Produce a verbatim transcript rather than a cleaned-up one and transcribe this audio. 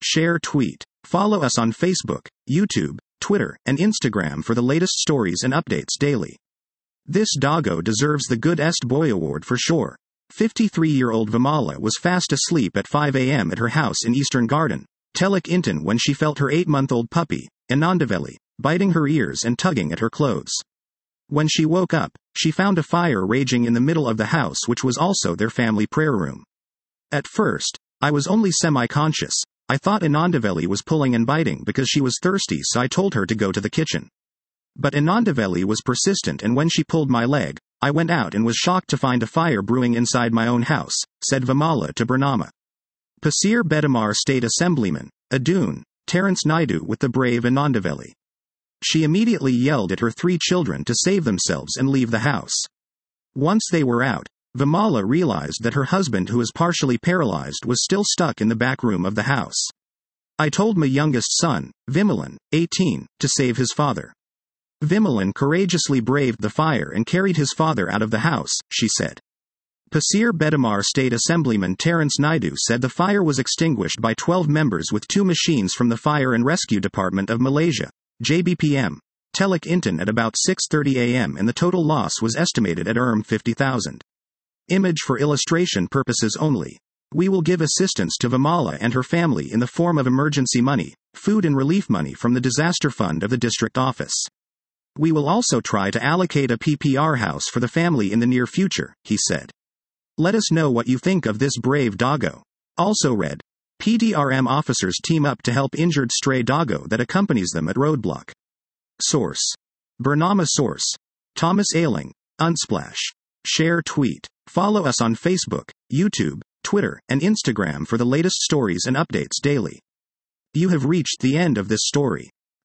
share, tweet. Follow us on Facebook, YouTube, Twitter, and Instagram for the latest stories and updates daily. This doggo deserves the Good Est Boy Award for sure. fifty-three-year-old Vimala was fast asleep at five a.m. at her house in Eastern Garden, Teluk Intan when she felt her eight-month-old puppy, Anandaveli, biting her ears and tugging at her clothes. When she woke up, she found a fire raging in the middle of the house, which was also their family prayer room. At first, I was only semi-conscious. I thought Anandaveli was pulling and biting because she was thirsty, so I told her to go to the kitchen. But Anandaveli was persistent, and when she pulled my leg, I went out and was shocked to find a fire brewing inside my own house, said Vimala to Bernama. Pasir Bedamar State Assemblyman, Adun, Terence Naidu with the brave Anandaveli. She immediately yelled at her three children to save themselves and leave the house. Once they were out, Vimala realized that her husband, who is partially paralyzed, was still stuck in the back room of the house. I told my youngest son, Vimalan, eighteen, to save his father. Vimalan courageously braved the fire and carried his father out of the house, she said. Pasir Bedamar State Assemblyman Terence Naidu said the fire was extinguished by twelve members with two machines from the Fire and Rescue Department of Malaysia, J B P M, Teluk Intan at about six thirty a.m. and the total loss was estimated at around fifty thousand. Image for illustration purposes only. We will give assistance to Vimala and her family in the form of emergency money, food and relief money from the disaster fund of the district office. We will also try to allocate a P P R house for the family in the near future, he said. Let us know what you think of this brave doggo. Also read, P D R M officers team up to help injured stray doggo that accompanies them at roadblock. Source. Bernama. Source. Thomas Ailing, Unsplash. Share, tweet. Follow us on Facebook, YouTube, Twitter, and Instagram for the latest stories and updates daily. You have reached the end of this story.